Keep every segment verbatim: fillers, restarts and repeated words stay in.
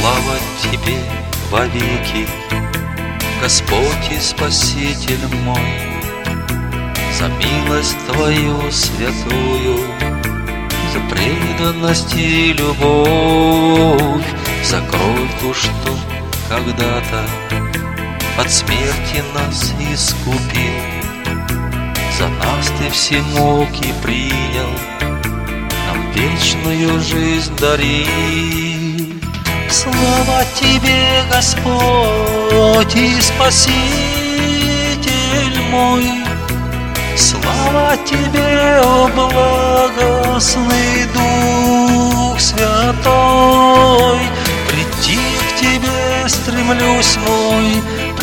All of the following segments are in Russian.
Слава Тебе вовеки, Господь и Спаситель мой, за милость Твою святую, за преданность и любовь, за кровь ту, что когда-то от смерти нас искупил. За нас Ты все муки принял, нам вечную жизнь дари. Слава Тебе, Господь и Спаситель мой, слава Тебе, о благостный Дух Святой. Прийти к Тебе стремлюсь, мой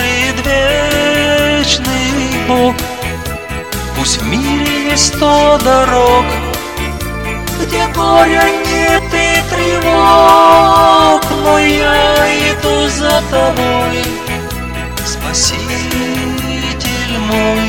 предвечный Бог. Пусть в мире есть сто дорог, где горя нет и тревог, но я иду за Тобой, Спаситель мой.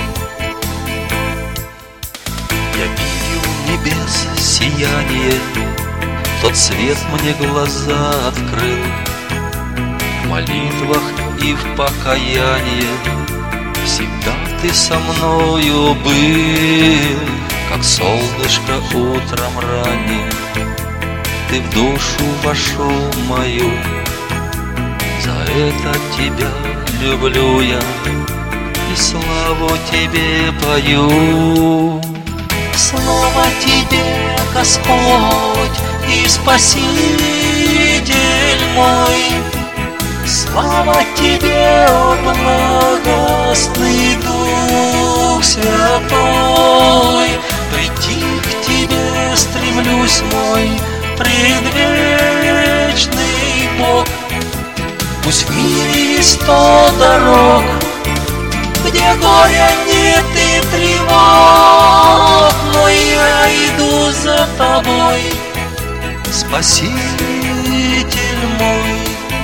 Я видел небес сияние, тот свет мне глаза открыл. В молитвах и в покаянии всегда Ты со мною был, как солнышко утром ранним. Ты в душу вошел мою, за это Тебя люблю я и славу Тебе пою. Слава Тебе, Господь и Спаситель мой, слава Тебе, о благостный Дух Святой. Прийти к Тебе стремлюсь, мой предвечный Бог. Пусть в мире есть сто дорог, где горя нет и тревог, но я иду за Тобой, Спаситель мой.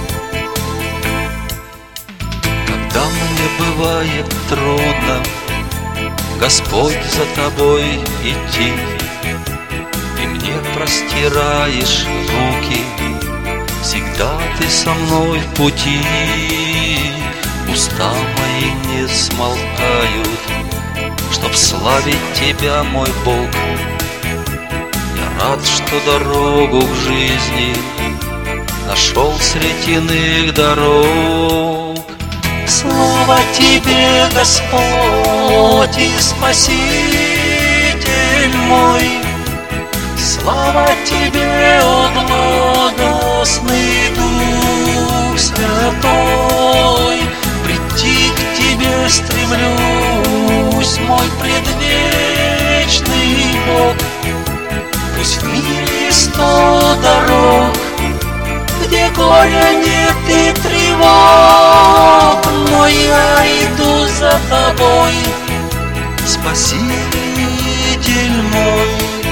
Когда мне бывает трудно, Господь, за Тобой идти, и мне простираешь руки, всегда Ты со мной в пути. Уста мои не смолкают, чтоб славить Тебя, мой Бог. Я рад, что дорогу к жизни нашел среди иных дорог. Слава Тебе, Господь и Спаситель мой, слава Тебе, о благостный Дух Святой. Прийти к Тебе стремлюсь, мой предвечный Бог. Пусть в мире сто дорог, где горя нет и тревог, но я иду за Тобой, Спаситель мой.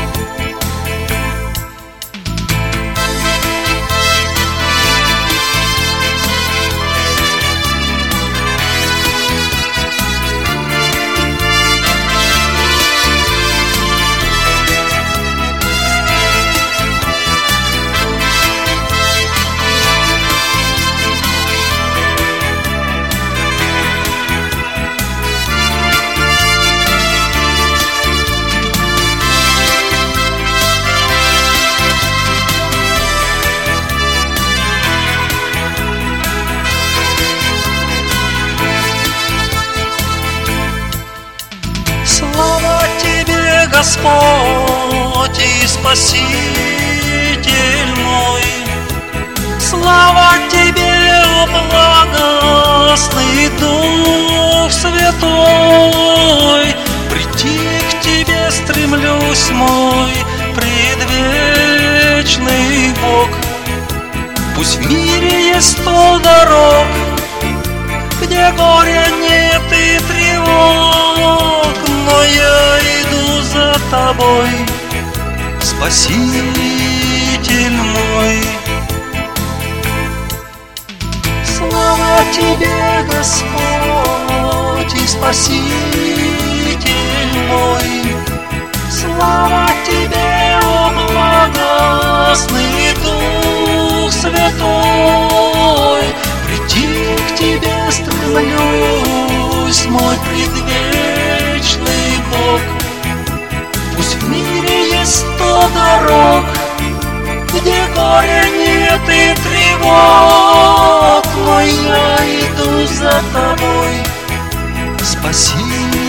Слава Тебе, Господь и Спаситель мой, слава Тебе, о благостный Дух Святой. Прийти к Тебе стремлюсь, мой предвечный Бог. Пусть в мире есть сто дорог, где горя нет и тревог, но я иду за Тобой, Спаситель мой. Слава Тебе, Господь и Спаситель мой, слава Тебе, о благостный Дух Дух Святой, прийти к Тебе стремлюсь, мой предвечный Бог. Пусть в мире есть сто дорог, где горя нет и тревог, но я иду за Тобой. Спаси